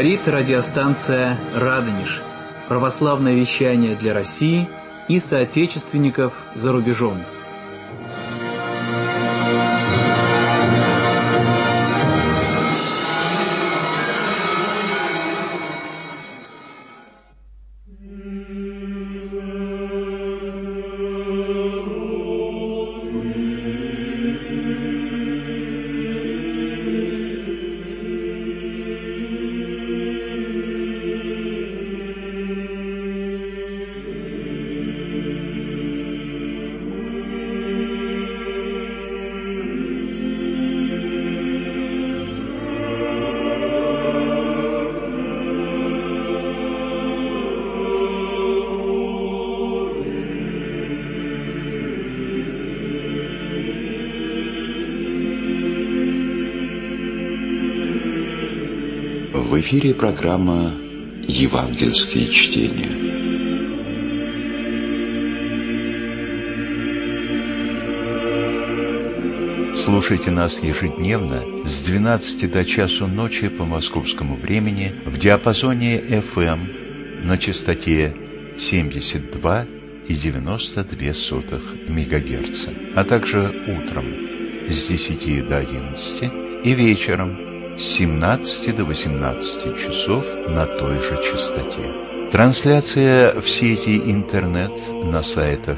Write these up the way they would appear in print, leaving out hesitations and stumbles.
Говорит радиостанция «Радонеж». Православное вещание для России и соотечественников за рубежом. В эфире программа «Евангельские чтения». Слушайте нас ежедневно с 12 до часу ночи по московскому времени в диапазоне FM на частоте 72,92 МГц, а также утром с 10 до 11 и вечером с 17 до 18 часов на той же частоте. Трансляция в сети интернет на сайтах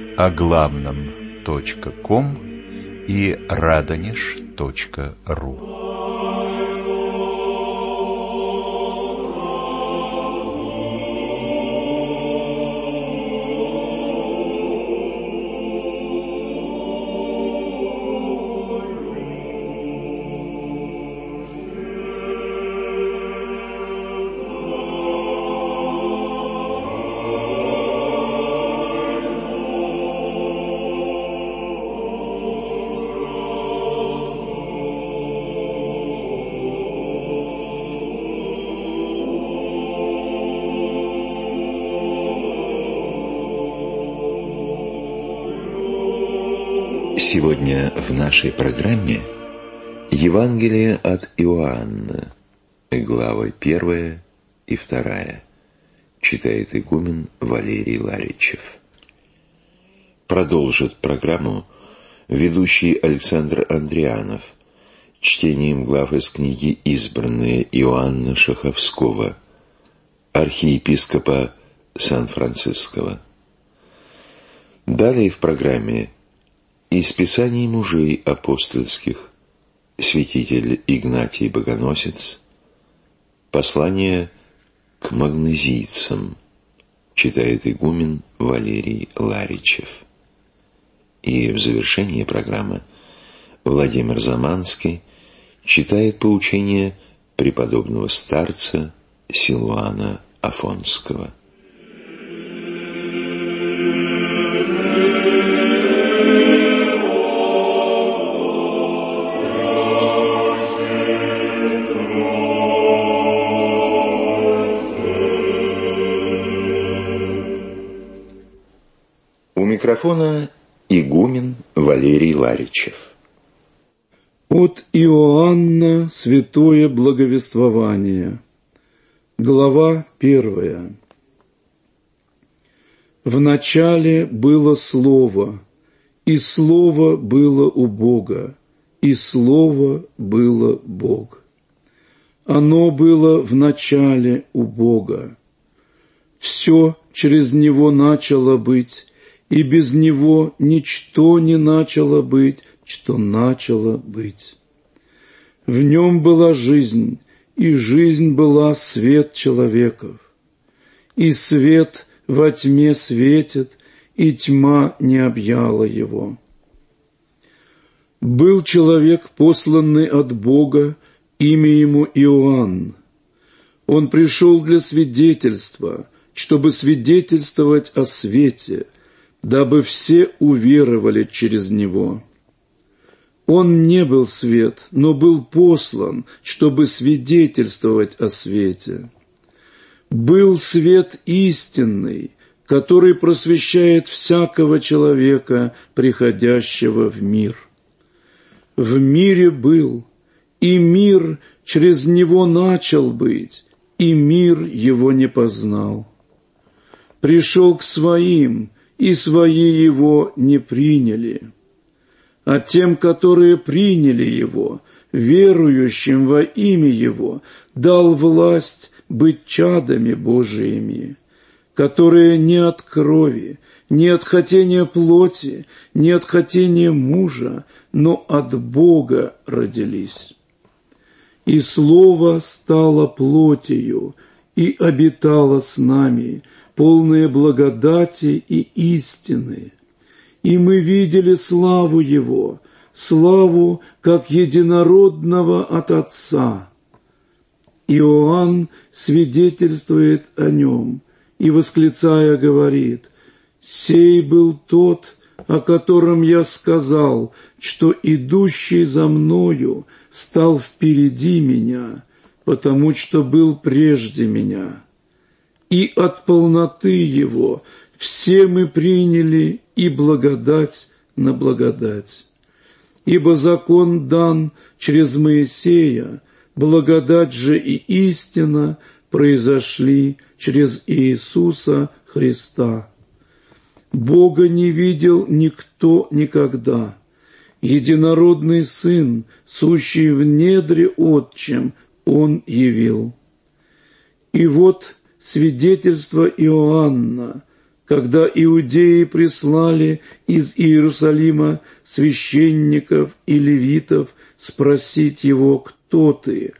оглавном.ком и radonеж.ру. Сегодня в нашей программе Евангелие от Иоанна, главы 1 и 2, читает игумен Валерий Ларичев. Продолжит программу ведущий Александр Андрианов чтением глав из книги «Избранные» Иоанна Шаховского, архиепископа Сан-Франциского. Далее в программе из Писаний мужей апостольских святитель Игнатий Богоносец, послание к магнезийцам, читает игумен Валерий Ларичев. И в завершении программы Владимир Заманский читает поучение преподобного старца Силуана Афонского. У микрофона игумен Валерий Ларичев. От Иоанна святое благовествование. Глава 1. В начале было Слово, и Слово было у Бога, и Слово было Бог. Оно было в начале у Бога. Все через Него начало быть, и без Него ничто не начало быть, что начало быть. В Нем была жизнь, и жизнь была свет человеков. И свет во тьме светит, и тьма не объяла его. Был человек, посланный от Бога, имя ему Иоанн. Он пришел для свидетельства, чтобы свидетельствовать о свете, дабы все уверовали через него. Он не был свет, но был послан, чтобы свидетельствовать о свете. Был свет истинный, который просвещает всякого человека, приходящего в мир. В мире был, и мир через него начал быть, и мир его не познал. Пришел к своим, и свои его не приняли. А тем, которые приняли его, верующим во имя его, дал власть быть чадами Божиими, которые не от крови, не от хотения плоти, не от хотения мужа, но от Бога родились. И Слово стало плотью и обитало с нами, полное благодати и истины. И мы видели славу Его, славу как единородного от Отца. Иоанн свидетельствует о Нем и, восклицая, говорит: «Сей был тот, о котором я сказал, что идущий за мною стал впереди меня, потому что был прежде меня. И от полноты Его все мы приняли и благодать на благодать. Ибо закон дан через Моисея, благодать же и истина произошли через Иисуса Христа. Бога не видел никто никогда. Единородный Сын, сущий в недре Отчим, Он явил». И вот свидетельство Иоанна, когда иудеи прислали из Иерусалима священников и левитов спросить его: «Кто ты?».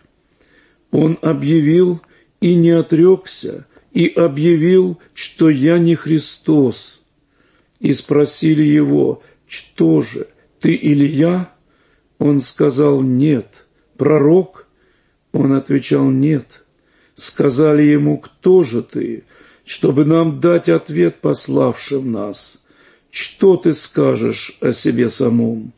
Он объявил и не отрекся, и объявил, что «я не Христос». И спросили его: «Что же, ты Илия?» Он сказал: «Нет». «Пророк?» Он отвечал: «Нет». Сказали ему: «Кто же ты?» Чтобы нам дать ответ пославшим нас. «Что ты скажешь о себе самом?»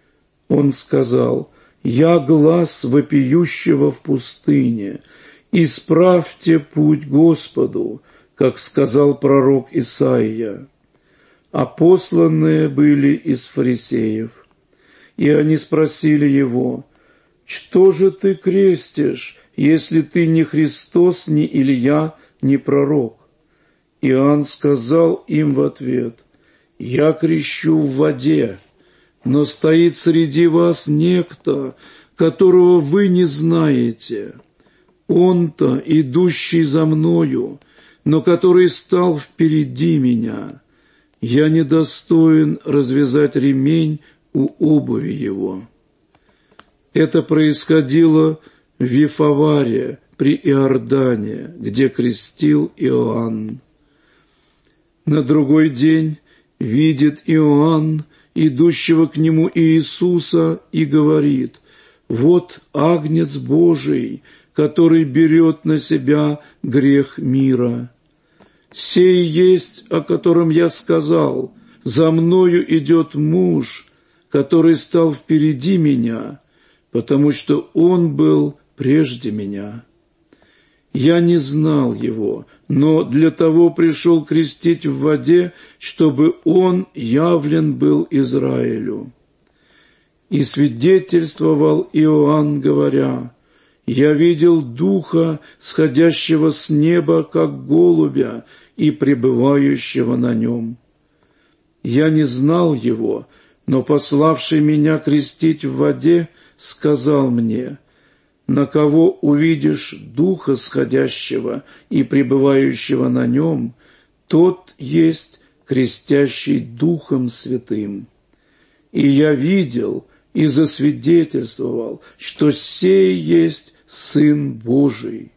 Он сказал: «Я глас вопиющего в пустыне. Исправьте путь Господу, как сказал пророк Исаия». А посланные были из фарисеев. И они спросили его: «Что же ты крестишь, если ты не Христос, ни Илия, ни пророк?» Иоанн сказал им в ответ: «Я крещу в воде, но стоит среди вас некто, которого вы не знаете. Он-то, идущий за мною, но который стал впереди меня. Я недостоин развязать ремень у обуви его». Это происходило в Вифаваре при Иордане, где крестил Иоанн. На другой день видит Иоанн идущего к нему Иисуса и говорит: «Вот Агнец Божий, который берет на себя грех мира. Сей есть, о котором я сказал: за мною идет муж, который стал впереди меня, потому что он был прежде меня. Я не знал его, но для того пришел крестить в воде, чтобы он явлен был Израилю». И свидетельствовал Иоанн, говоря: «Я видел Духа, сходящего с неба, как голубя, и пребывающего на нем. Я не знал его, но пославший меня крестить в воде сказал мне: на кого увидишь Духа сходящего и пребывающего на нем, тот есть крестящий Духом Святым. И я видел и засвидетельствовал, что сей есть Сын Божий».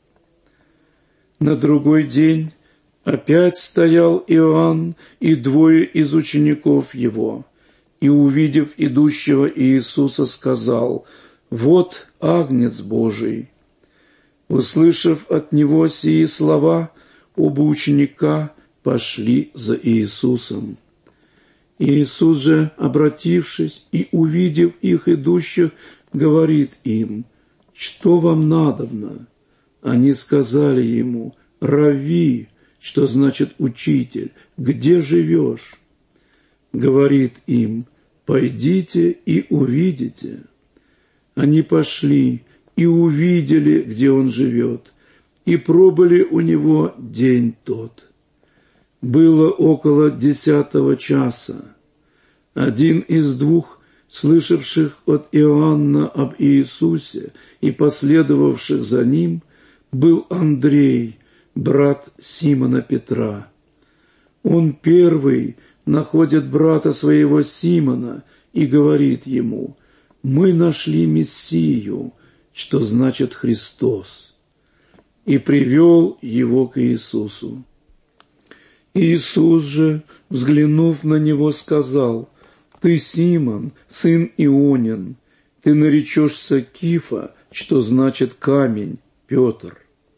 На другой день опять стоял Иоанн и двое из учеников его, и, увидев идущего Иисуса, сказал: «Вот Агнец Божий». Услышав от него сии слова, оба ученика пошли за Иисусом. Иисус же, обратившись и увидев их идущих, говорит им: «Что вам надобно?» Они сказали ему: «Равви», что значит «учитель», «где живешь?» Говорит им: «Пойдите и увидите». Они пошли и увидели, где он живет, и пробыли у него день тот. Было около 10 часа. Один из двух, слышавших от Иоанна об Иисусе и последовавших за ним, был Андрей, брат Симона Петра. Он первый находит брата своего Симона и говорит ему: «Мы нашли Мессию», что значит Христос, и привел его к Иисусу. Иисус же, взглянув на него, сказал: «Ты Симон, сын Ионин, ты наречешься Кифа, что значит камень, Петр».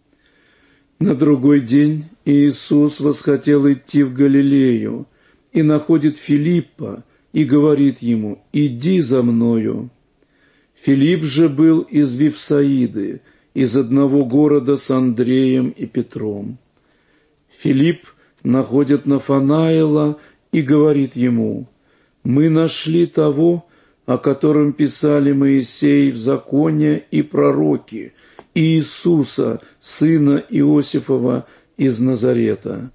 На другой день Иисус восхотел идти в Галилею и находит Филиппа и говорит ему: «Иди за мною». Филипп же был из Вифсаиды, из одного города с Андреем и Петром. Филипп находит Нафанаила и говорит ему: «Мы нашли того, о котором писали Моисей в законе и пророки, Иисуса, сына Иосифова из Назарета».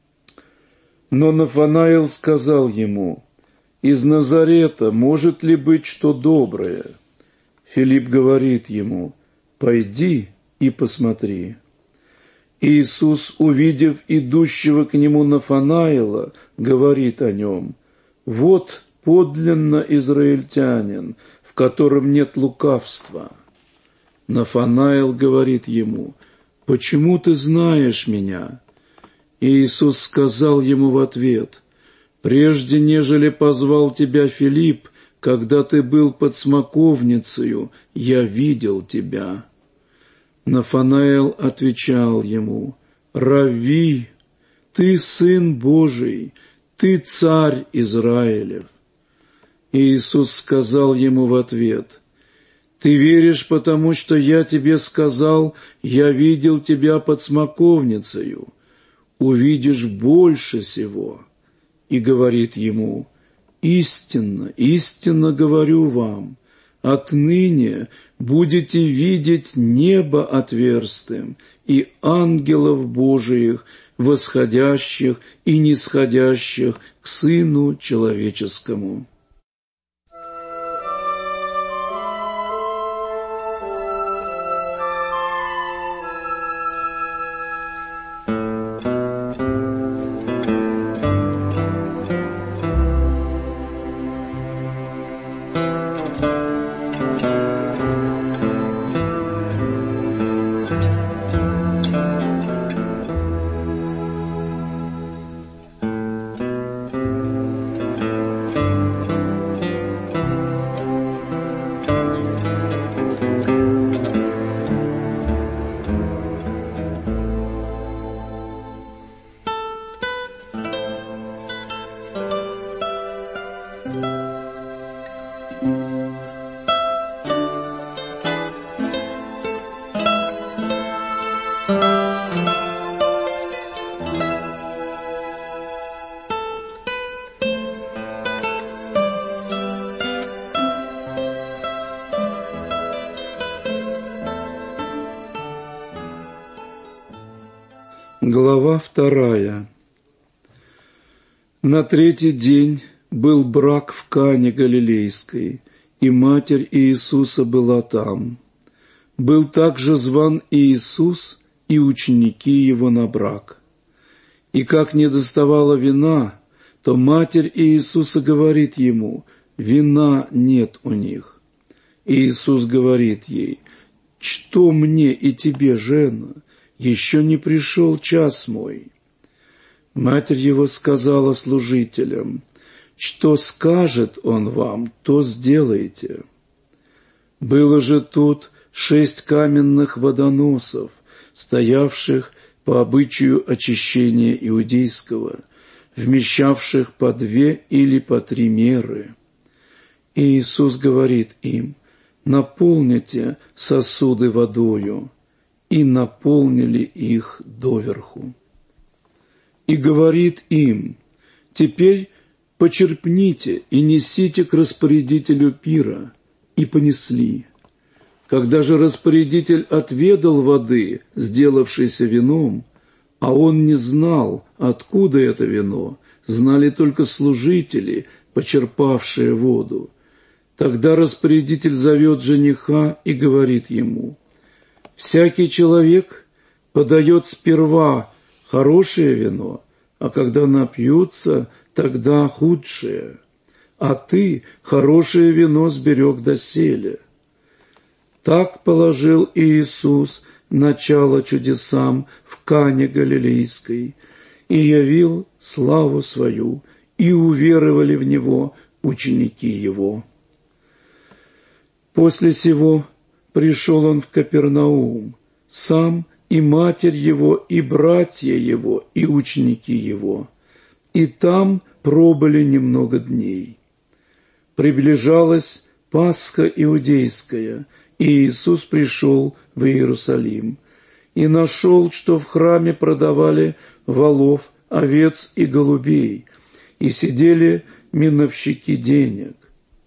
Но Нафанаил сказал ему: «Из Назарета может ли быть что доброе?» Филипп говорит ему: «Пойди и посмотри». Иисус, увидев идущего к нему Нафанаила, говорит о нем: «Вот подлинно израильтянин, в котором нет лукавства». Нафанаил говорит ему: «Почему ты знаешь меня?» Иисус сказал ему в ответ: «Прежде нежели позвал тебя Филипп, когда ты был под смоковницею, я видел тебя». Нафанаил отвечал ему: «Равви, ты Сын Божий, ты Царь Израилев». Иисус сказал ему в ответ: «Ты веришь, потому что я тебе сказал, я видел тебя под смоковницею, увидишь больше сего». И говорит ему: «Истинно, истинно говорю вам, отныне будете видеть небо отверстым и ангелов Божиих, восходящих и нисходящих к Сыну Человеческому». Глава 2. На третий день был брак в Кане Галилейской, и матерь Иисуса была там. Был также зван Иисус и ученики его на брак. И как не доставало вина, то матерь Иисуса говорит ему: «Вина нет у них». Иисус говорит ей: «Что мне и тебе, жена? Еще не пришел час мой». Матерь его сказала служителям: «Что скажет он вам, то сделайте». Было же тут 6 каменных водоносов, стоявших по обычаю очищения иудейского, вмещавших по 2 или по 3 меры. И Иисус говорит им: «Наполните сосуды водою», и наполнили их доверху. И говорит им: «Теперь почерпните и несите к распорядителю пира». И понесли. Когда же распорядитель отведал воды, сделавшейся вином, а он не знал, откуда это вино, знали только служители, почерпавшие воду. Тогда распорядитель зовет жениха и говорит ему: «Всякий человек подает сперва хорошее вино, а когда напьются, тогда худшее. А ты хорошее вино сберег доселе». Так положил Иисус начало чудесам в Кане Галилейской и явил славу свою, и уверовали в Него ученики Его. После сего пришел Он в Капернаум, сам и матерь Его, и братья Его, и ученики Его, и там пробыли немного дней. Приближалась Пасха иудейская, и Иисус пришел в Иерусалим и нашел, что в храме продавали волов, овец и голубей, и сидели миновщики денег.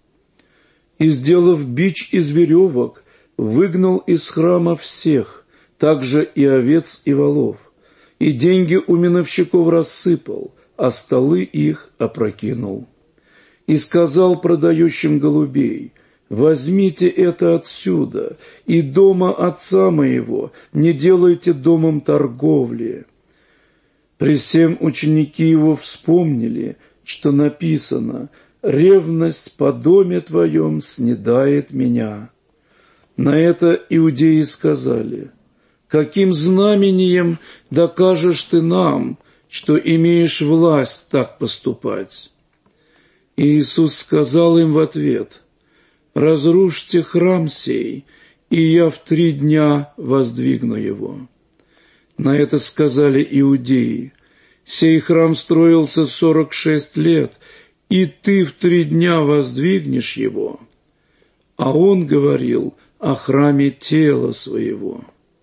И, сделав бич из веревок, выгнал из храма всех, также и овец и волов, и деньги у миновщиков рассыпал, а столы их опрокинул. И сказал продающим голубей: «Возьмите это отсюда, и дома отца моего не делайте домом торговли». При сем ученики его вспомнили, что написано: «Ревность по доме твоем снедает меня». На это иудеи сказали: «Каким знамением докажешь ты нам, что имеешь власть так поступать?» И Иисус сказал им в ответ: «Разрушьте храм сей, и я в 3 дня воздвигну его». На это сказали иудеи: «Сей храм строился 46 лет, и ты в 3 дня воздвигнешь его». А он говорил о храме тела своего.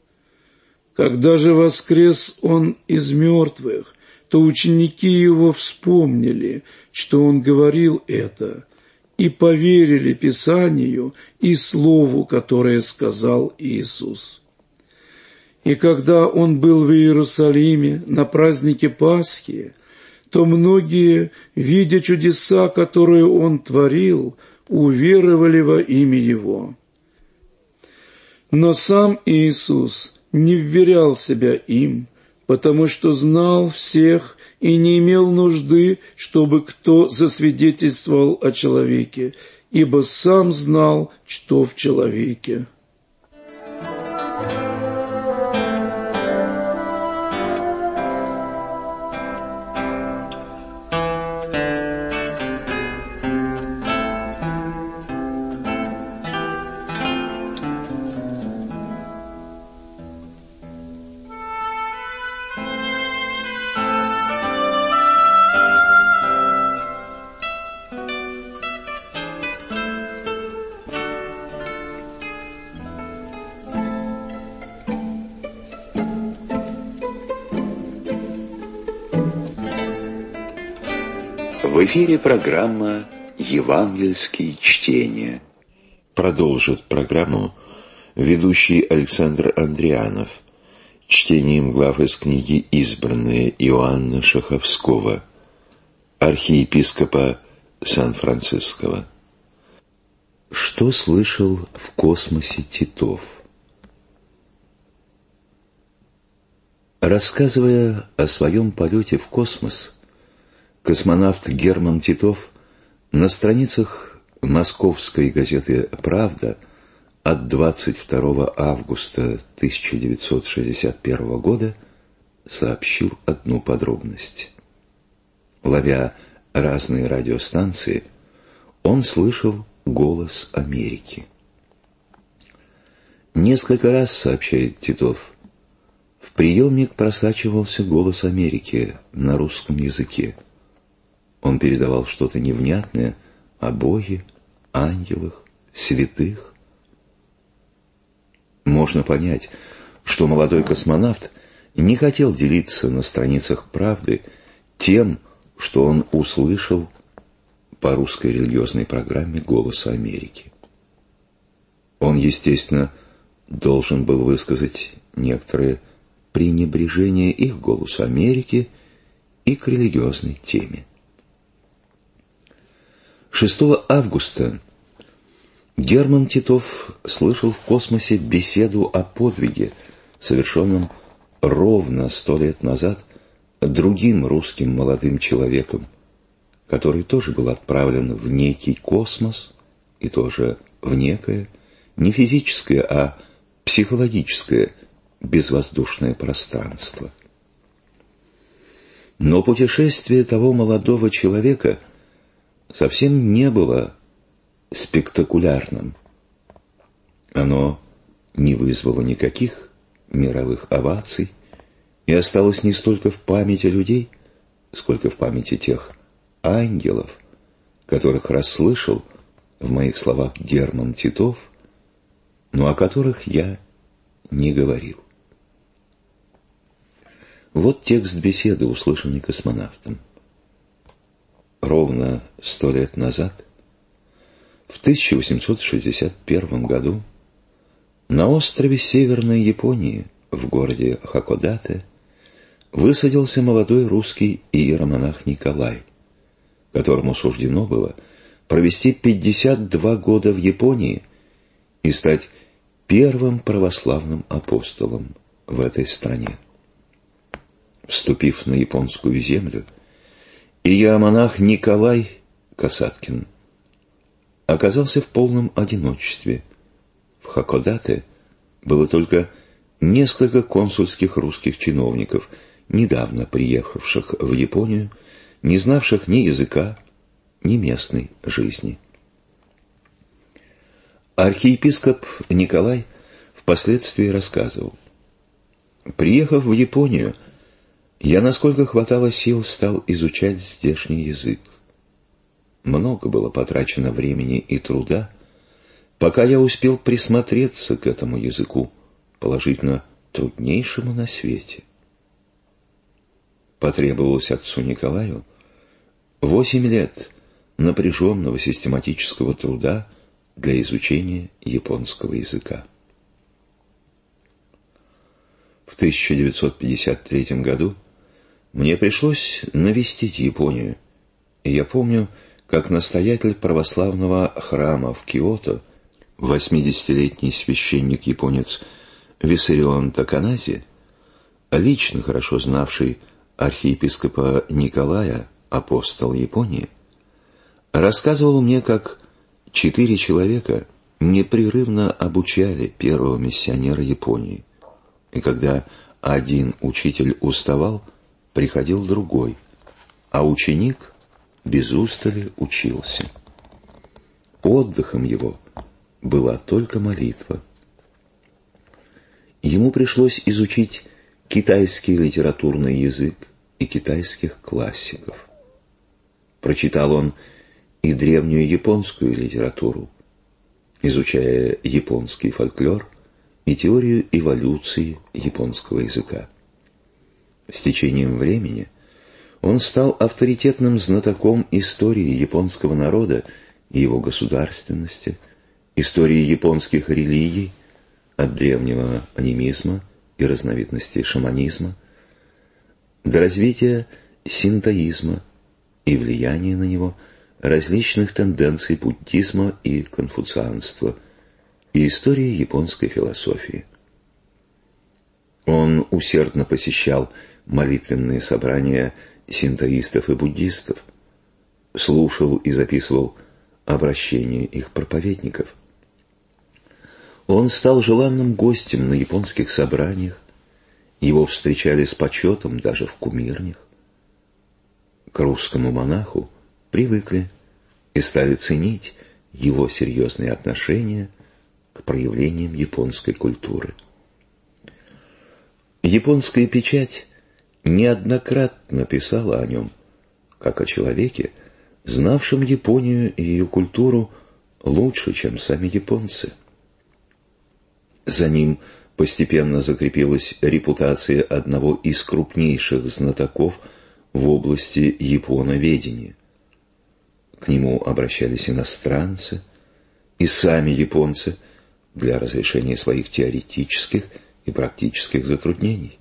Когда же воскрес он из мертвых, то ученики его вспомнили, что он говорил это, и поверили Писанию и слову, которое сказал Иисус. И когда он был в Иерусалиме на празднике Пасхи, то многие, видя чудеса, которые он творил, уверовали во имя его. Но сам Иисус не вверял себя им, потому что знал всех и не имел нужды, чтобы кто засвидетельствовал о человеке, ибо сам знал, что в человеке. В эфире программа «Евангельские чтения». Продолжит программу ведущий Александр Андрианов чтением глав из книги «Избранные» Иоанна Шаховского, архиепископа Сан-Франциского. Что слышал в космосе Титов? Рассказывая о своем полете в космос, космонавт Герман Титов на страницах московской газеты «Правда» от 22 августа 1961 года сообщил одну подробность. Ловя разные радиостанции, он слышал голос Америки. Несколько раз, сообщает Титов, в приемник просачивался голос Америки на русском языке. Он передавал что-то невнятное о Боге, ангелах, святых. Можно понять, что молодой космонавт не хотел делиться на страницах «Правды» тем, что он услышал по русской религиозной программе «Голоса Америки». Он, естественно, должен был высказать некоторое пренебрежение и к «Голосу Америки», и к религиозной теме. 6 августа Герман Титов слышал в космосе беседу о подвиге, совершенном ровно 100 лет назад другим русским молодым человеком, который тоже был отправлен в некий космос и тоже в некое, не физическое, а психологическое безвоздушное пространство. Но путешествие того молодого человека совсем не было спектакулярным. Оно не вызвало никаких мировых оваций и осталось не столько в памяти людей, сколько в памяти тех ангелов, которых расслышал в моих словах Герман Титов, но о которых я не говорил. Вот текст беседы, услышанный космонавтом. Ровно 100 лет назад, в 1861 году, на острове Северной Японии, в городе Хакодате, высадился молодой русский иеромонах Николай, которому суждено было провести 52 года в Японии и стать первым православным апостолом в этой стране. Вступив на японскую землю, иеромонах Николай Касаткин оказался в полном одиночестве. В Хакодате было только несколько консульских русских чиновников, недавно приехавших в Японию, не знавших ни языка, ни местной жизни. Архиепископ Николай впоследствии рассказывал: «Приехав в Японию, я, насколько хватало сил, стал изучать здешний язык. Много было потрачено времени и труда, пока я успел присмотреться к этому языку, положительно труднейшему на свете. Потребовалось отцу Николаю 8 лет напряженного систематического труда для изучения японского языка. В 1953 году мне пришлось навестить Японию, и я помню, как настоятель православного храма в Киото, 80-летний священник-японец Виссарион Таканази, лично хорошо знавший архиепископа Николая, апостол Японии, рассказывал мне, как 4 человека непрерывно обучали первого миссионера Японии, и когда один учитель уставал, приходил другой, а ученик без устали учился. Отдыхом его была только молитва. Ему пришлось изучить китайский литературный язык и китайских классиков. Прочитал он и древнюю японскую литературу, изучая японский фольклор и теорию эволюции японского языка. С течением времени он стал авторитетным знатоком истории японского народа и его государственности, истории японских религий, от древнего анимизма и разновидностей шаманизма до развития синтоизма и влияния на него различных тенденций буддизма и конфуцианства, и истории японской философии. Он усердно посещал молитвенные собрания синтоистов и буддистов, слушал и записывал обращения их проповедников. Он стал желанным гостем на японских собраниях, его встречали с почетом даже в кумирнях. К русскому монаху привыкли и стали ценить его серьезные отношения к проявлениям японской культуры. Японская печать неоднократно писала о нем, как о человеке, знавшем Японию и ее культуру лучше, чем сами японцы. За ним постепенно закрепилась репутация одного из крупнейших знатоков в области японоведения. К нему обращались иностранцы, и сами японцы для разрешения своих теоретических и практических затруднений.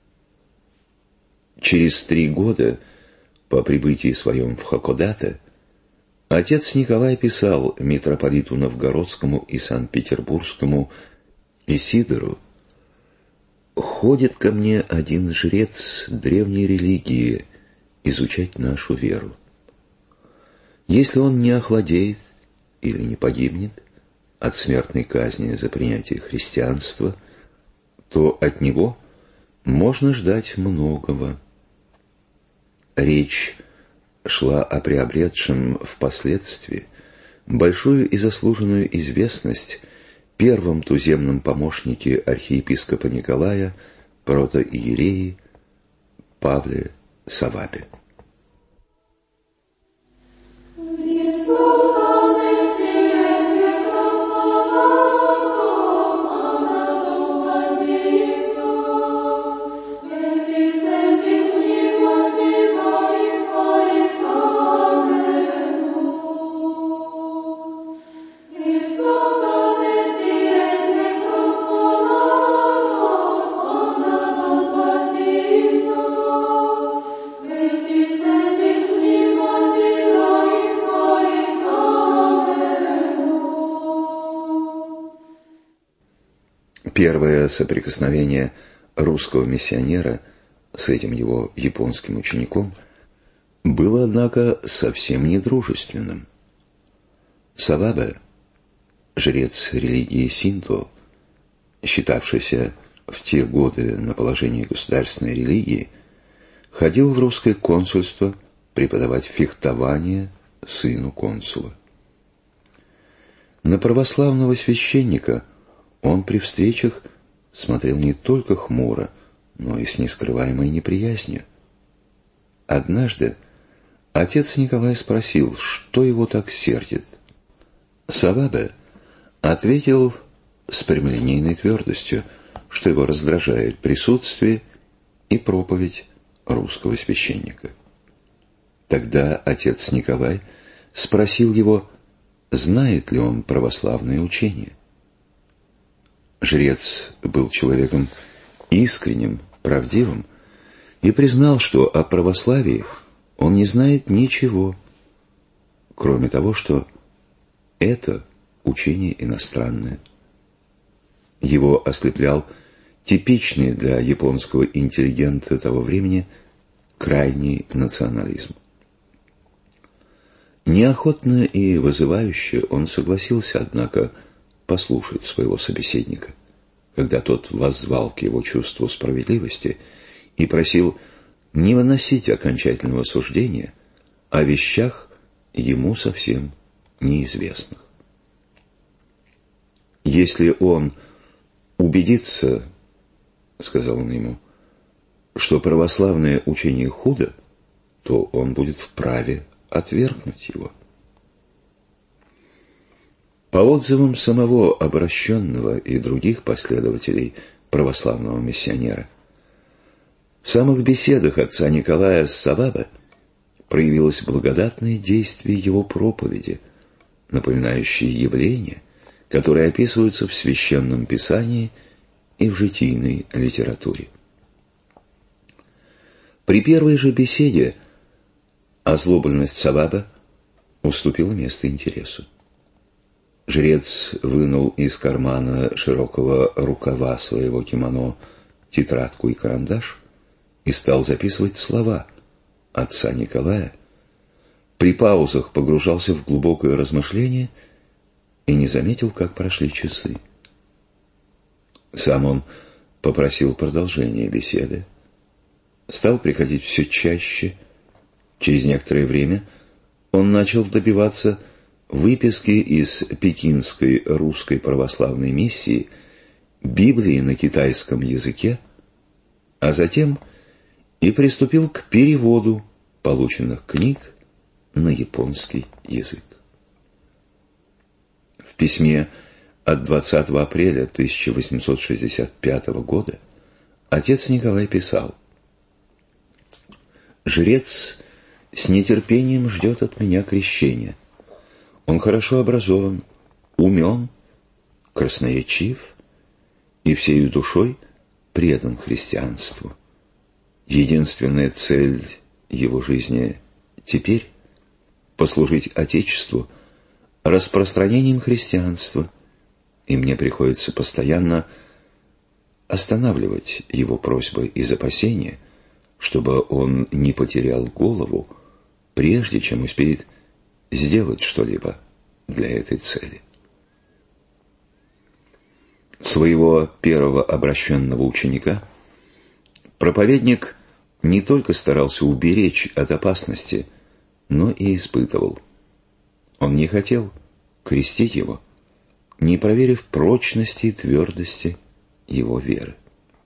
Через 3 года по прибытии своем в Хакодате отец Николай писал митрополиту Новгородскому и Санкт-Петербургскому Исидору: «Ходит ко мне один жрец древней религии изучать нашу веру. Если он не охладеет или не погибнет от смертной казни за принятие христианства, то от него можно ждать многого». Речь шла о приобретшем впоследствии большую и заслуженную известность первом туземном помощнике архиепископа Николая, протоиерее Павле Савабе. Первое соприкосновение русского миссионера с этим его японским учеником было, однако, совсем не дружественным. Савабе, жрец религии синто, считавшийся в те годы на положении государственной религии, ходил в русское консульство преподавать фехтование сыну консула. На православного священника он при встречах смотрел не только хмуро, но и с нескрываемой неприязнью. Однажды отец Николай спросил, что его так сердит. Савабе ответил с прямолинейной твердостью, что его раздражает присутствие и проповедь русского священника. Тогда отец Николай спросил его, знает ли он православное учение. Жрец был человеком искренним, правдивым и признал, что о православии он не знает ничего, кроме того, что это учение иностранное. Его ослеплял типичный для японского интеллигента того времени крайний национализм. Неохотно и вызывающе он согласился, однако, послушать своего собеседника, когда тот воззвал к его чувству справедливости и просил не выносить окончательного суждения о вещах ему совсем неизвестных. «Если он убедится, — сказал он ему, — что православное учение худо, то он будет вправе отвергнуть его». По отзывам самого обращенного и других последователей православного миссионера, в самых беседах отца Николая с Савабе проявилось благодатное действие его проповеди, напоминающее явления, которые описываются в Священном Писании и в житийной литературе. При первой же беседе озлобленность Савабе уступила место интересу. Жрец вынул из кармана широкого рукава своего кимоно тетрадку и карандаш и стал записывать слова отца Николая. При паузах погружался в глубокое размышление и не заметил, как прошли часы. Сам он попросил продолжения беседы, стал приходить все чаще. Через некоторое время он начал добиваться выписки из Пекинской русской православной миссии, Библии на китайском языке, а затем и приступил к переводу полученных книг на японский язык. В письме от 20 апреля 1865 года отец Николай писал: «Жрец с нетерпением ждет от меня крещения. Он хорошо образован, умен красноречив и всею душой предан христианству. Единственная цель его жизни теперь – послужить Отечеству распространением христианства, и мне приходится постоянно останавливать его просьбы из опасения, чтобы он не потерял голову, прежде чем успеет сделать что-либо для этой цели. Своего первого обращенного ученика проповедник не только старался уберечь от опасности, но и испытывал. Он не хотел крестить его, не проверив прочности и твердости его веры.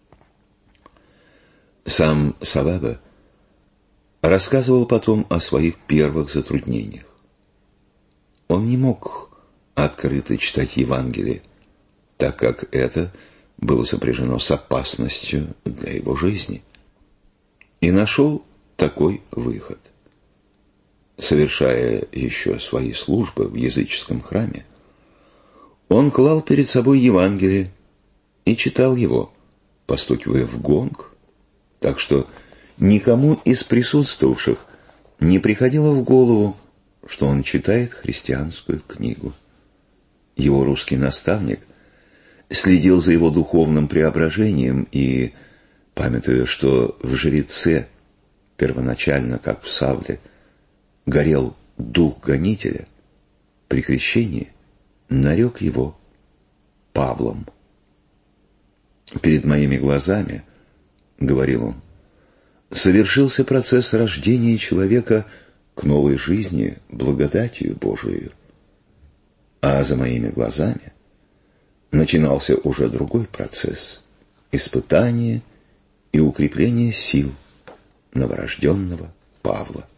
Сам Саваба рассказывал потом о своих первых затруднениях. Он не мог открыто читать Евангелие, так как это было сопряжено с опасностью для его жизни, и нашел такой выход. Совершая еще свои службы в языческом храме, он клал перед собой Евангелие и читал его, постукивая в гонг, так что никому из присутствовавших не приходило в голову, что он читает христианскую книгу. Его русский наставник следил за его духовным преображением и, памятуя, что в жреце, первоначально, как в Савле, горел дух гонителя, при крещении нарек его Павлом. «Перед моими глазами, — говорил он, — совершился процесс рождения человека к новой жизни благодатью Божией, а за моими глазами начинался уже другой процесс — испытания и укрепления сил новорожденного Павла».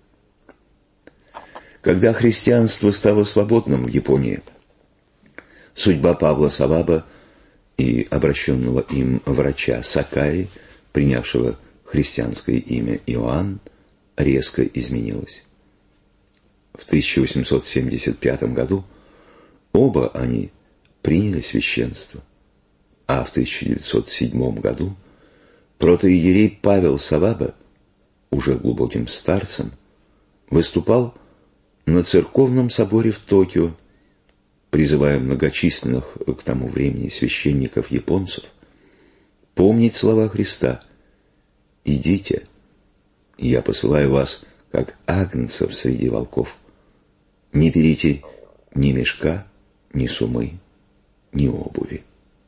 Когда христианство стало свободным в Японии, судьба Павла Саваба и обращенного им врача Сакаи, принявшего христианское имя Иоанн, резко изменилась. В 1875 году оба они приняли священство, а в 1907 году протоиерей Павел Саваба, уже глубоким старцем, выступал на церковном соборе в Токио, призывая многочисленных к тому времени священников-японцев помнить слова Христа: «Идите, я посылаю вас, как агнцев среди волков. Не берите ни мешка, ни сумы, ни обуви».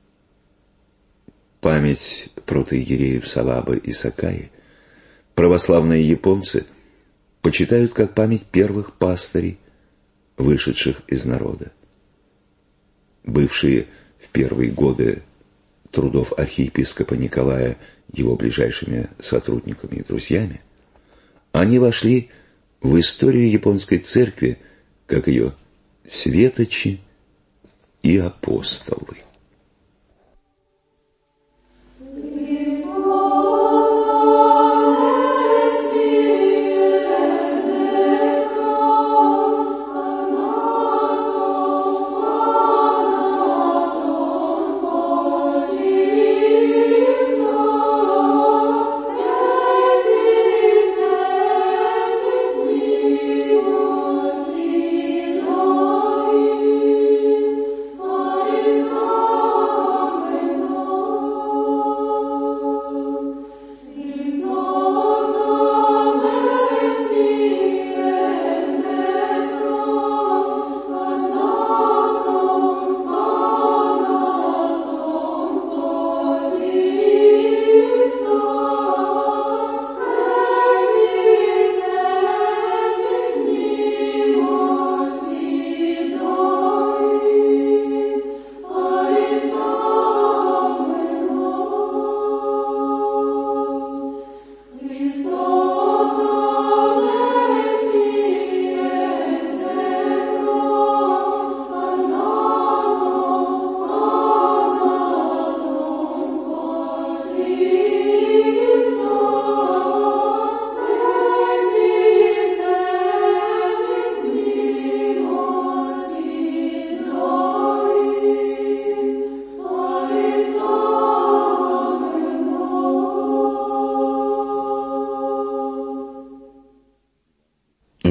Память протоиереев Савабы и Сакаи православные японцы почитают как память первых пастырей, вышедших из народа. Бывшие в первые годы трудов архиепископа Николая его ближайшими сотрудниками и друзьями, они вошли в историю японской церкви как ее светочи и апостолы. Oh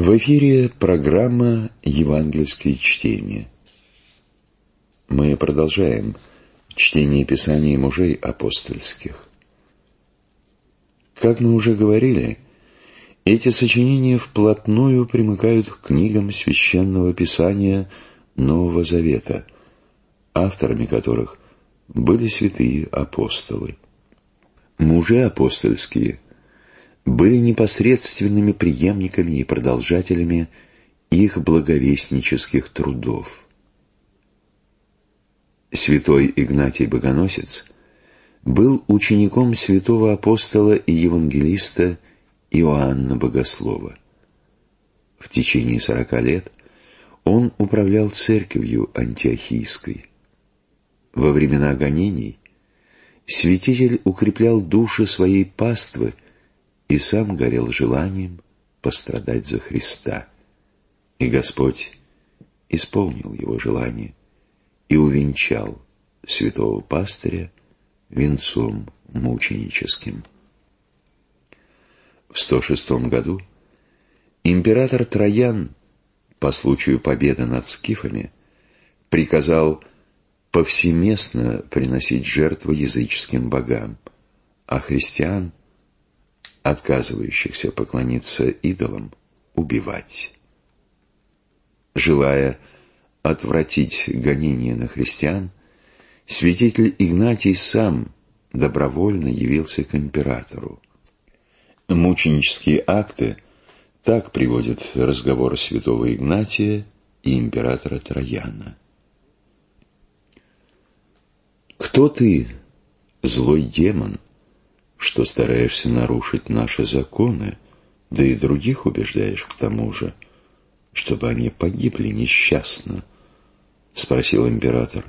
В эфире программа «Евангельское чтение». Мы продолжаем чтение Писаний мужей апостольских. Как мы уже говорили, эти сочинения вплотную примыкают к книгам Священного Писания Нового Завета, авторами которых были святые апостолы. Мужи апостольские были непосредственными преемниками и продолжателями их благовестнических трудов. Святой Игнатий Богоносец был учеником святого апостола и евангелиста Иоанна Богослова. В течение 40 лет он управлял церковью антиохийской. Во времена гонений святитель укреплял души своей паствы и сам горел желанием пострадать за Христа. И Господь исполнил его желание и увенчал святого пастыря венцом мученическим. В 106 году император Троян по случаю победы над скифами приказал повсеместно приносить жертвы языческим богам, а христиан, отказывающихся поклониться идолам, убивать. Желая отвратить гонения на христиан, святитель Игнатий сам добровольно явился к императору. Мученические акты так приводят разговор святого Игнатия и императора Трояна. «Кто ты, злой демон, что стараешься нарушить наши законы, да и других убеждаешь к тому же, чтобы они погибли несчастно?» — спросил император.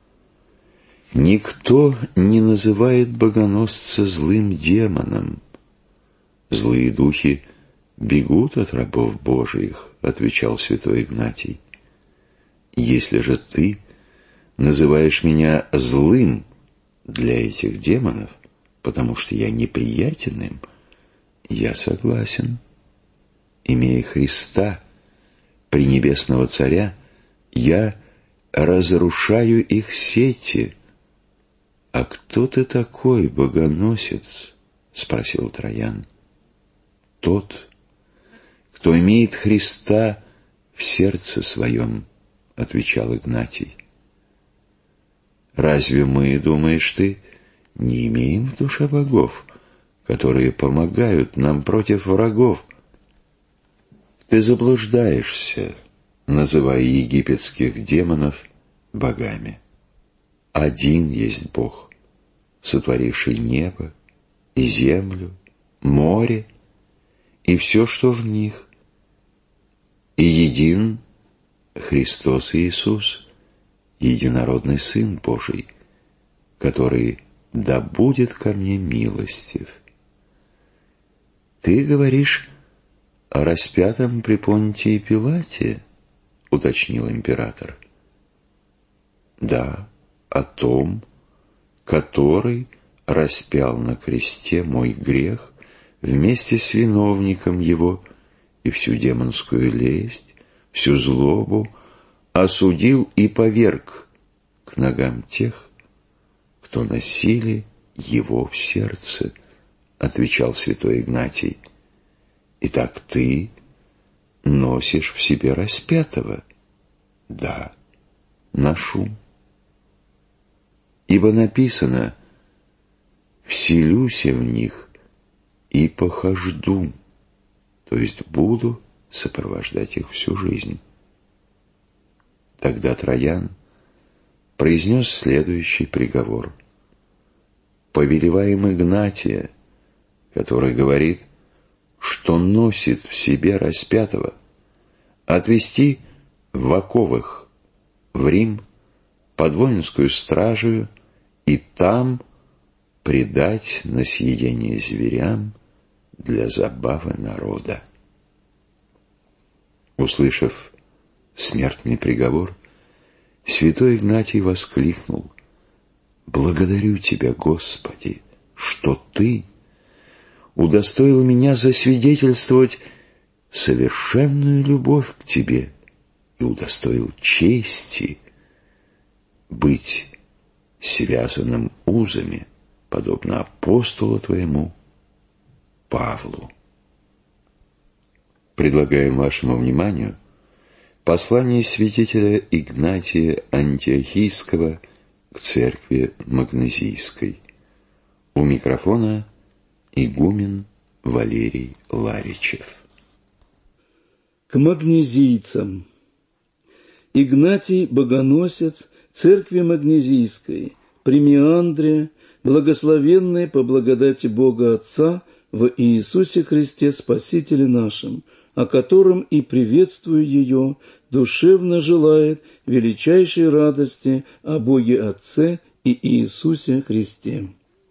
«Никто не называет богоносца злым демоном. Злые духи бегут от рабов Божиих», — отвечал святой Игнатий. «Если же ты называешь меня злым для этих демонов, потому что я неприятен им, я согласен. Имея Христа, пренебесного царя, я разрушаю их сети». «А кто ты такой, богоносец?» — спросил Троян. «Тот, кто имеет Христа в сердце своем», — отвечал Игнатий. «Разве мы, думаешь ты, не имеем в душе богов, которые помогают нам против врагов? Ты заблуждаешься, называя египетских демонов богами. Один есть Бог, сотворивший небо и землю, море и все, что в них. И един Христос Иисус, единородный Сын Божий, который да будет ко мне милостив. Ты говоришь о распятом при Понтии Пилате, уточнил император. Да, о том, который распял на кресте мой грех вместе с виновником его и всю демонскую лесть, всю злобу, осудил и поверг к ногам тех, кто носили его в сердце, отвечал святой Игнатий. Итак, ты носишь в себе распятого? Да, ношу. Ибо написано: вселюся в них и похожду, то есть буду сопровождать их всю жизнь. Тогда Троян произнес следующий приговор. Повелеваем Игнатия, который говорит, что носит в себе распятого, отвести в оковах в Рим под воинскую стражу и там предать на съедение зверям для забавы народа. Услышав смертный приговор, святой Игнатий воскликнул: «Благодарю Тебя, Господи, что Ты удостоил меня засвидетельствовать совершенную любовь к тебе и удостоил чести быть связанным узами, подобно апостолу твоему Павлу. Предлагаем вашему вниманию послание святителя Игнатия Антиохийского к церкви Магнезийской. У микрофона игумен Валерий Ларичев. К магнезийцам. Игнатий Богоносец церкви Магнезийской, при Меандре, благословенной по благодати Бога Отца в Иисусе Христе Спасителе нашим, о котором и приветствую ее, душевно желает величайшей радости о Боге Отце и Иисусе Христе.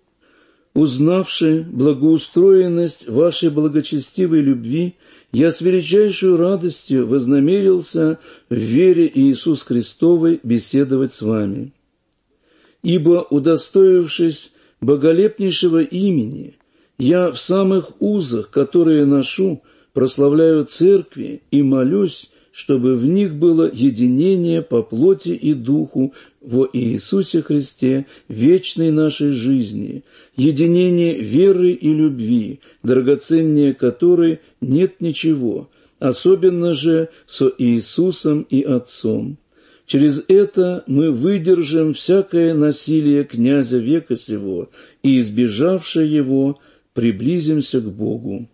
Узнавши благоустроенность вашей благочестивой любви, я с величайшей радостью вознамерился в вере Иисус Христовой беседовать с вами. Ибо, удостоившись боголепнейшего имени, я в самых узах, которые ношу, прославляю церкви и молюсь, чтобы в них было единение по плоти и духу во Иисусе Христе вечной нашей жизни, единение веры и любви, драгоценнее которой нет ничего, особенно же со Иисусом и Отцом. Через это мы выдержим всякое насилие князя века сего и, избежавши его, приблизимся к Богу.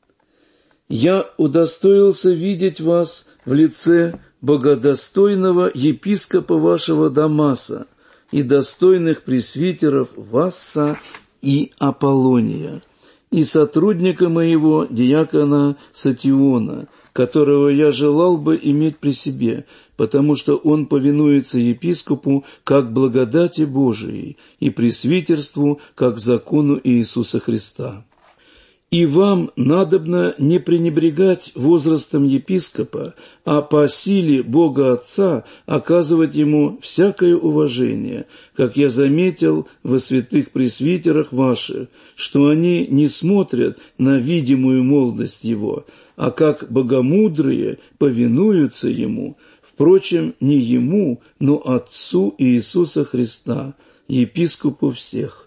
Я удостоился видеть вас в лице богодостойного епископа вашего Дамаса и достойных пресвитеров Васса и Аполлония, и сотрудника моего диакона Сатиона, которого я желал бы иметь при себе, потому что он повинуется епископу как благодати Божией и пресвитерству как закону Иисуса Христа. И вам надобно не пренебрегать возрастом епископа, а по силе Бога Отца оказывать ему всякое уважение, как я заметил во святых пресвитерах ваших, что они не смотрят на видимую молодость его, а как богомудрые повинуются ему, впрочем, не ему, но Отцу Иисуса Христа, епископу всех.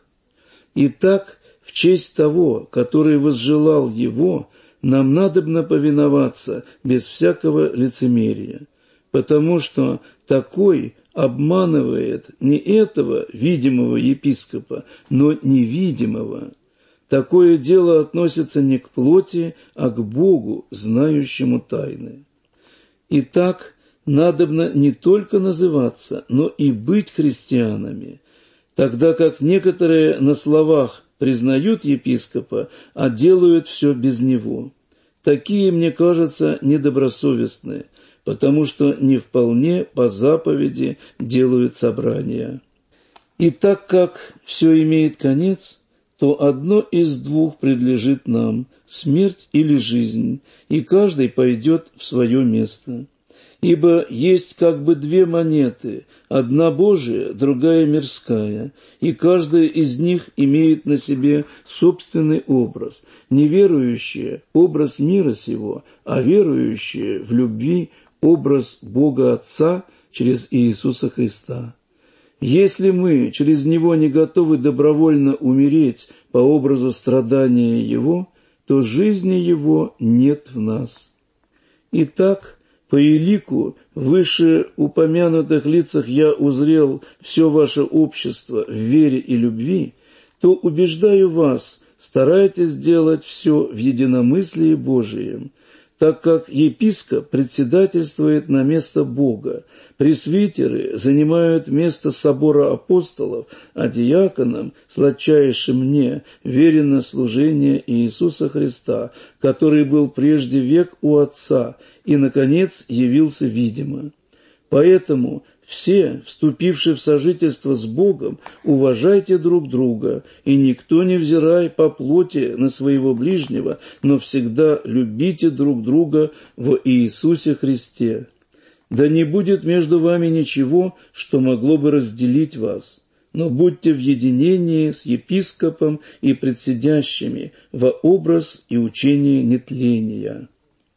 Итак, в честь того, который возжелал его, нам надобно повиноваться без всякого лицемерия, потому что такой обманывает не этого видимого епископа, но невидимого. Такое дело относится не к плоти, а к Богу, знающему тайны. Итак, надобно не только называться, но и быть христианами, тогда как некоторые на словах признают епископа, а делают все без него. Такие, мне кажется, недобросовестные, потому что не вполне по заповеди делают собрания. И так как все имеет конец, то одно из двух предлежит нам – смерть или жизнь, и каждый пойдет в свое место. Ибо есть как бы две монеты, одна Божия, другая мирская, и каждая из них имеет на себе собственный образ. Неверующие – образ мира сего, а верующие в любви – образ Бога Отца через Иисуса Христа. Если мы через Него не готовы добровольно умереть по образу страдания Его, то жизни Его нет в нас. Итак, по елику выше упомянутых лицах я узрел все ваше общество в вере и любви, то убеждаю вас, старайтесь делать все в единомыслии Божием, так как епископ председательствует на место Бога, пресвитеры занимают место собора апостолов, а диаконам, сладчайшим мне, верено служение Иисуса Христа, который был прежде век у Отца и, наконец, явился видимо. Поэтому все, вступившие в сожительство с Богом, уважайте друг друга, и никто не взирай по плоти на своего ближнего, но всегда любите друг друга во Иисусе Христе. Да не будет между вами ничего, что могло бы разделить вас, но будьте в единении с епископом и председящими во образ и учение нетления.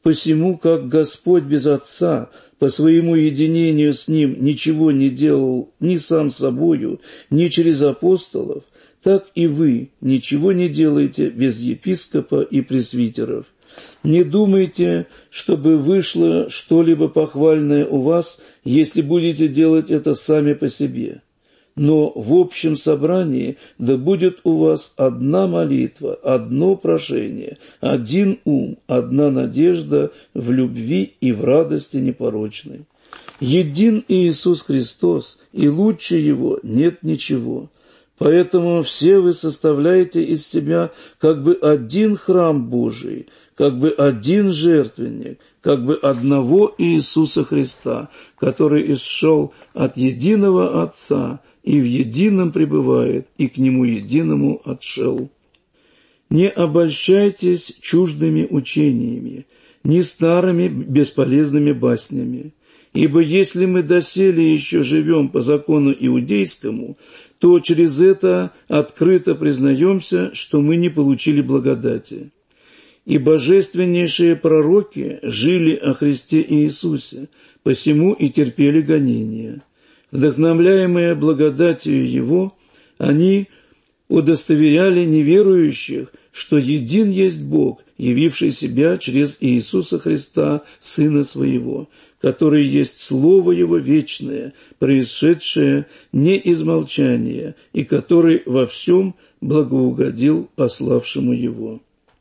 Посему, как Господь без Отца по своему единению с Ним ничего не делал ни сам собою, ни через апостолов, так и вы ничего не делаете без епископа и пресвитеров. Не думайте, чтобы вышло что-либо похвальное у вас, если будете делать это сами по себе. Но в общем собрании да будет у вас одна молитва, одно прошение, один ум, одна надежда в любви и в радости непорочной. Един Иисус Христос, и лучше Его нет ничего. Поэтому все вы составляете из себя как бы один храм Божий, как бы один жертвенник, как бы одного Иисуса Христа, который исшел от единого Отца и в едином пребывает, и к Нему единому отшел. Не обольщайтесь чуждыми учениями, ни старыми бесполезными баснями, ибо если мы доселе еще живем по закону иудейскому, то через это открыто признаемся, что мы не получили благодати. И божественнейшие пророки жили о Христе Иисусе, посему и терпели гонения. Вдохновляемые благодатью Его, они удостоверяли неверующих, что един есть Бог, явивший себя через Иисуса Христа, Сына Своего, который есть Слово Его вечное, происшедшее не из молчания, и который во всем благоугодил пославшему Его.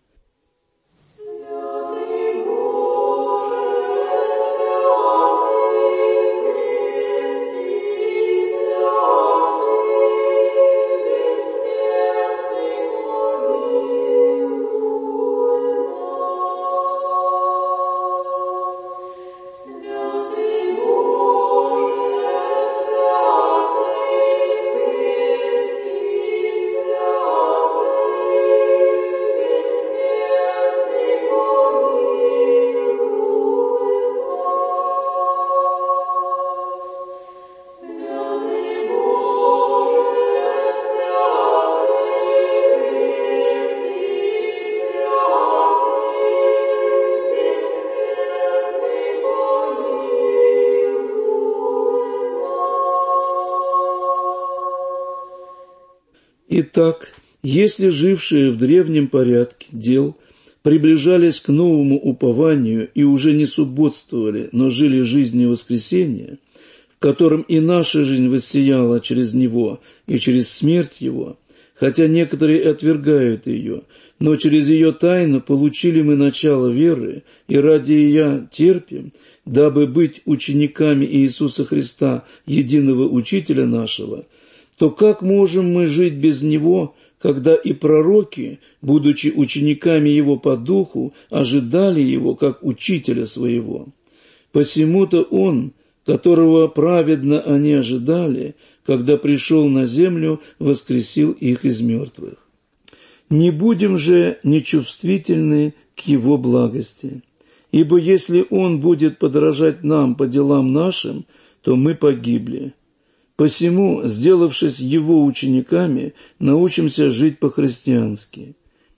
Итак, если жившие в древнем порядке дел приближались к новому упованию и уже не субботствовали, но жили жизнью воскресения, в котором и наша жизнь воссияла через Него и через смерть Его, хотя некоторые отвергают ее, но через ее тайну получили мы начало веры, и ради ее терпим, дабы быть учениками Иисуса Христа, единого Учителя нашего, то как можем мы жить без Него, когда и пророки, будучи учениками Его по духу, ожидали Его как Учителя своего? Посему-то Он, которого праведно они ожидали, когда пришел на землю, воскресил их из мертвых. Не будем же нечувствительны к Его благости, ибо если Он будет подражать нам по делам нашим, то мы погибли. Посему, сделавшись Его учениками, научимся жить по-христиански.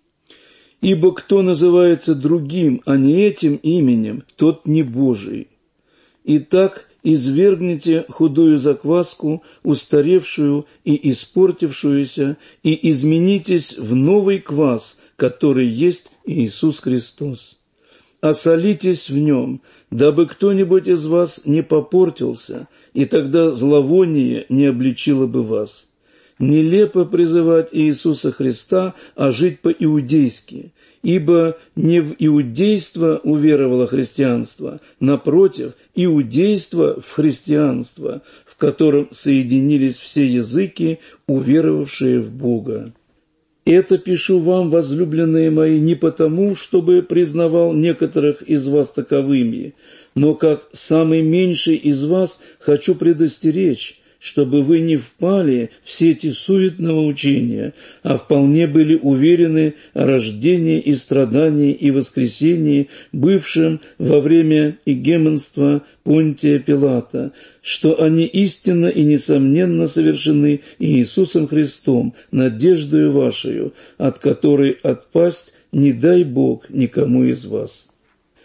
Ибо кто называется другим, а не этим именем, тот не Божий. Итак, извергните худую закваску, устаревшую и испортившуюся, и изменитесь в новый квас, который есть Иисус Христос. Осолитесь в Нем, дабы кто-нибудь из вас не попортился, и тогда зловоние не обличило бы вас. Нелепо призывать Иисуса Христа, а жить по-иудейски, ибо не в иудейство уверовало христианство, напротив, иудейство в христианство, в котором соединились все языки, уверовавшие в Бога. Это пишу вам, возлюбленные мои, не потому, чтобы признавал некоторых из вас таковыми, но как самый меньший из вас хочу предостеречь, чтобы вы не впали в сети суетного учения, а вполне были уверены о рождении и страдании и воскресении, бывшем во время игуменства Понтия Пилата, что они истинно и несомненно совершены Иисусом Христом, надеждою вашею, от которой отпасть не дай Бог никому из вас.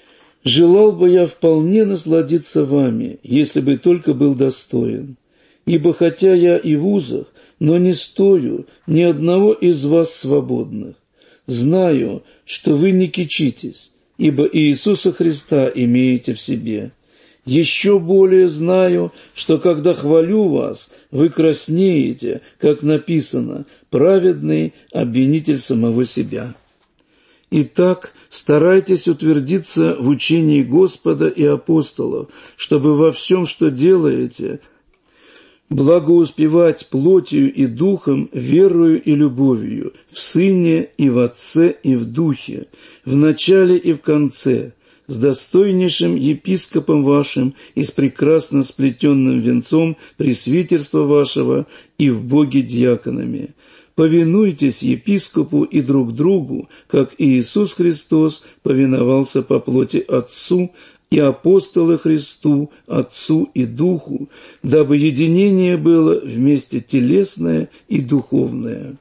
Желал бы я вполне насладиться вами, если бы только был достоин. Ибо хотя я и в узах, но не стою ни одного из вас свободных. Знаю, что вы не кичитесь, ибо Иисуса Христа имеете в себе. Еще более знаю, что когда хвалю вас, вы краснеете, как написано, праведный обвинитель самого себя. Итак, старайтесь утвердиться в учении Господа и апостолов, чтобы во всем, что делаете, благоуспевать плотью и духом, верою и любовью, в Сыне и в Отце и в Духе, в начале и в конце, с достойнейшим епископом вашим и с прекрасно сплетенным венцом пресвитерства вашего и в Боге диаконами. Повинуйтесь епископу и друг другу, как Иисус Христос повиновался по плоти Отцу, и апостолы Христу, Отцу и Духу, дабы единение было вместе телесное и духовное.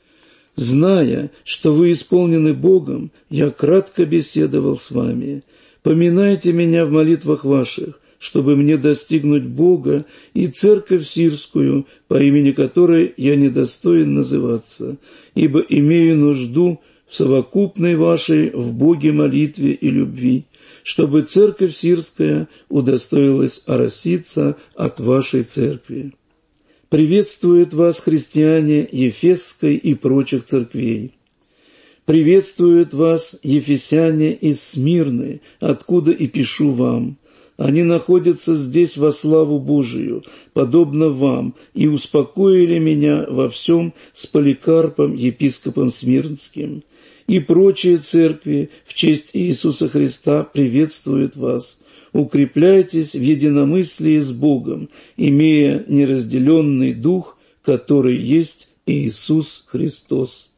Зная, что вы исполнены Богом, я кратко беседовал с вами. Поминайте меня в молитвах ваших, чтобы мне достигнуть Бога и церковь сирскую, по имени которой я недостоин называться, ибо имею нужду в совокупной вашей в Боге молитве и любви, чтобы церковь сирская удостоилась ороситься от вашей церкви. Приветствуют вас христиане Ефесской и прочих церквей. Приветствуют вас ефесяне из Смирны, откуда и пишу вам. Они находятся здесь во славу Божию, подобно вам, и успокоили меня во всем с Поликарпом, епископом Смирнским. И прочие церкви в честь Иисуса Христа приветствуют вас. Укрепляйтесь в единомыслии с Богом, имея неразделенный дух, который есть Иисус Христос.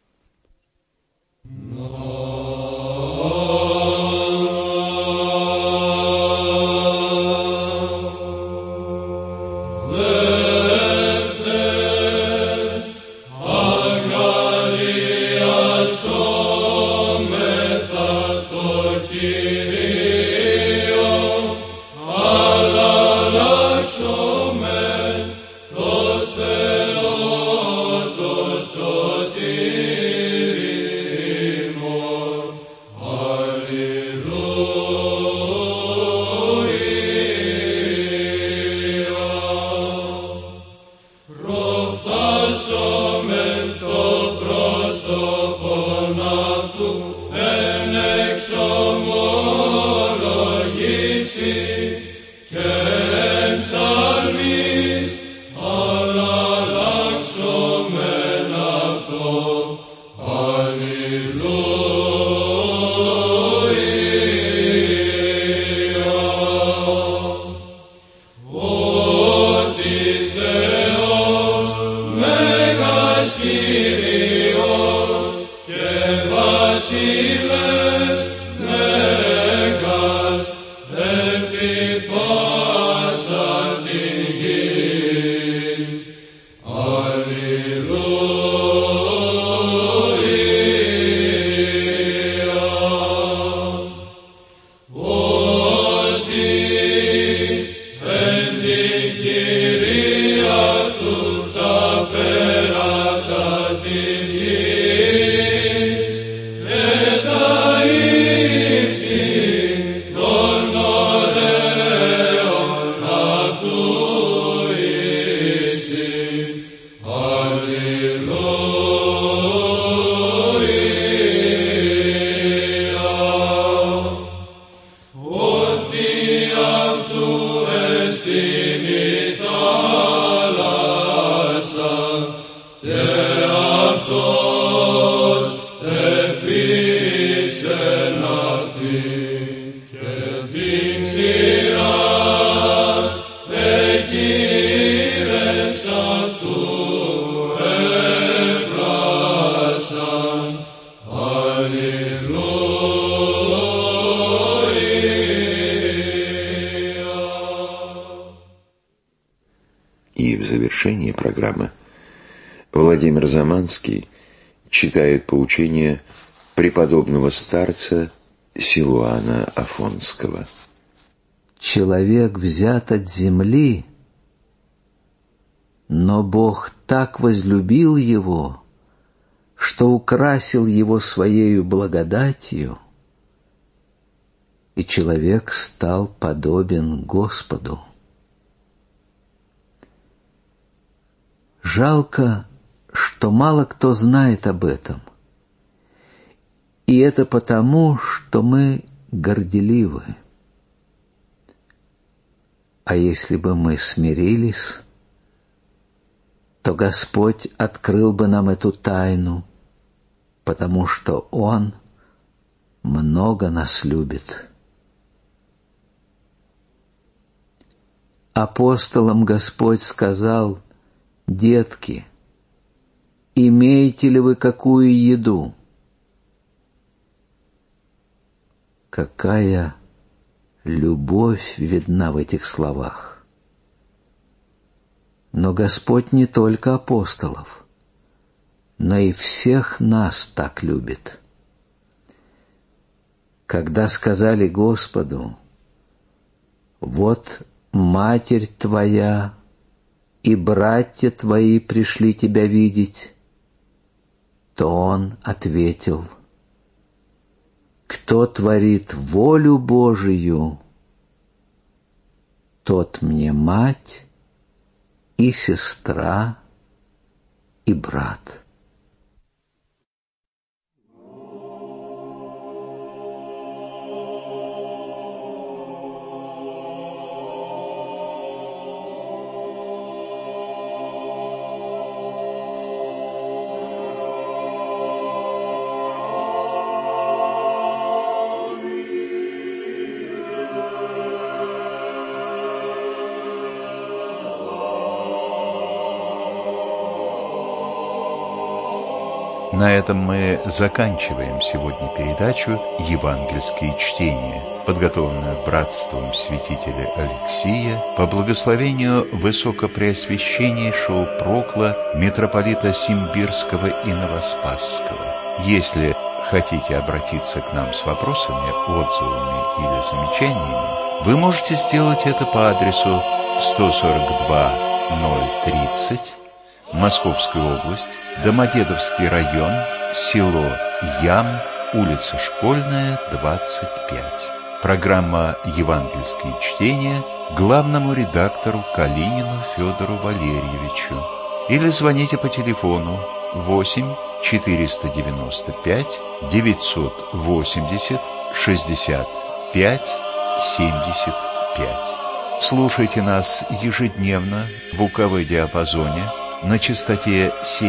И в завершении программы Владимир Заманский читает поучение преподобного старца Силуана Афонского. Человек взят от земли, но Бог так возлюбил его, что украсил его своею благодатью, и человек стал подобен Господу. Жалко, что мало кто знает об этом. И это потому, что мы горделивы. А если бы мы смирились, то Господь открыл бы нам эту тайну, потому что Он много нас любит. Апостолам Господь сказал: «Детки, имеете ли вы какую еду?» Какая любовь видна в этих словах. Но Господь не только апостолов, но и всех нас так любит. Когда сказали Господу: «Вот матерь твоя и братья твои пришли тебя видеть», то Он ответил: «Кто творит волю Божию, тот мне мать и сестра и брат». На этом мы заканчиваем сегодня передачу «Евангельские чтения», подготовленную братством святителя Алексия по благословению высокопреосвященнейшего прокла митрополита Симбирского и Новоспасского. Если хотите обратиться к нам с вопросами, отзывами или замечаниями, вы можете сделать это по адресу 142-030, Московская область, Домодедовский район, село Ям, улица Школьная, 25. Программа «Евангельские чтения» главному редактору Калинину Федору Валерьевичу. Или звоните по телефону 8 495 980 65 75. Слушайте нас ежедневно в УКВ-диапазоне на частоте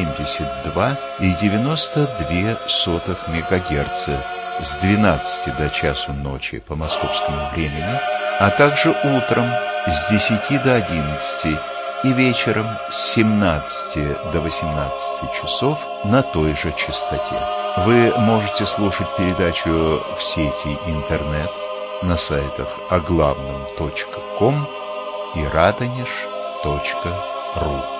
72,92 МГц с 12 до часу ночи по московскому времени, а также утром с 10 до 11 и вечером с 17 до 18 часов на той же частоте. Вы можете слушать передачу в сети интернет на сайтах оглавном.ком и радонеж.ру.